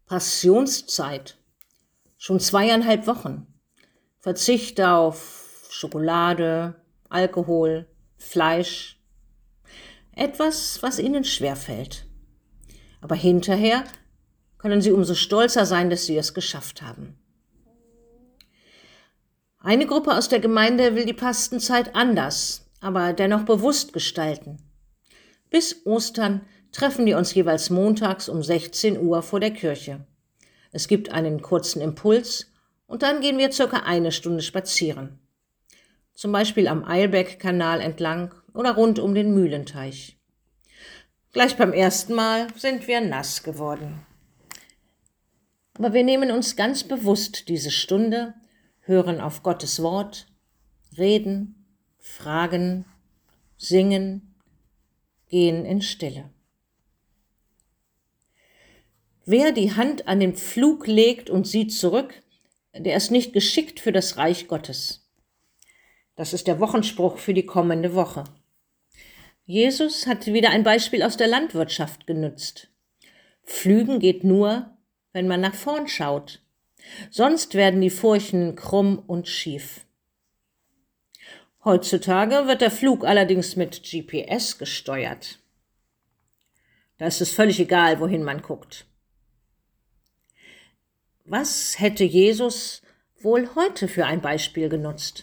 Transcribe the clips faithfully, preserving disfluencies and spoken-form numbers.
Passionszeit. Schon zweieinhalb Wochen. Verzicht auf Schokolade, Alkohol, Fleisch. Etwas, was ihnen schwerfällt. Aber hinterher können sie umso stolzer sein, dass sie es geschafft haben. Eine Gruppe aus der Gemeinde will die Fastenzeit anders, aber dennoch bewusst gestalten. Bis Ostern treffen wir uns jeweils montags um sechzehn Uhr vor der Kirche. Es gibt einen kurzen Impuls und dann gehen wir circa eine Stunde spazieren. Zum Beispiel am Eilbeck-Kanal entlang oder rund um den Mühlenteich. Gleich beim ersten Mal sind wir nass geworden. Aber wir nehmen uns ganz bewusst diese Stunde, hören auf Gottes Wort, reden, fragen, singen, gehen in Stille. Wer die Hand an den Pflug legt und sieht zurück, der ist nicht geschickt für das Reich Gottes. Das ist der Wochenspruch für die kommende Woche. Jesus hat wieder ein Beispiel aus der Landwirtschaft genutzt. Pflügen geht nur, wenn man nach vorn schaut. Sonst werden die Furchen krumm und schief. Heutzutage wird der Flug allerdings mit G P S gesteuert. Da ist es völlig egal, wohin man guckt. Was hätte Jesus wohl heute für ein Beispiel genutzt?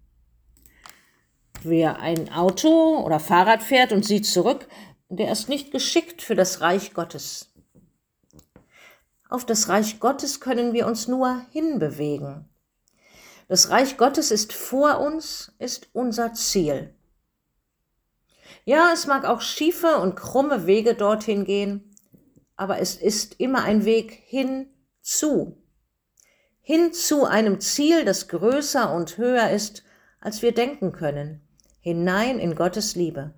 Wer ein Auto oder Fahrrad fährt und sieht zurück, der ist nicht geschickt für das Reich Gottes. Auf das Reich Gottes können wir uns nur hinbewegen. Das Reich Gottes ist vor uns, ist unser Ziel. Ja, es mag auch schiefe und krumme Wege dorthin gehen, aber es ist immer ein Weg hinzu. Hin zu einem Ziel, das größer und höher ist, als wir denken können. Hinein in Gottes Liebe.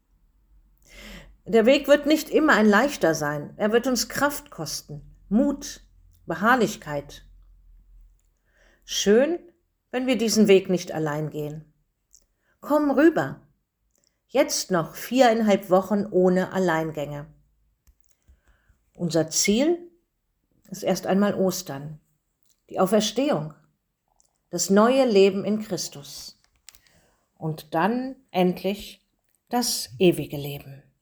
Der Weg wird nicht immer ein leichter sein. Er wird uns Kraft kosten, Mut, Beharrlichkeit. Schön, wenn wir diesen Weg nicht allein gehen. Komm rüber. Jetzt noch viereinhalb Wochen ohne Alleingänge. Unser Ziel ist erst einmal Ostern, die Auferstehung, das neue Leben in Christus und dann endlich das ewige Leben.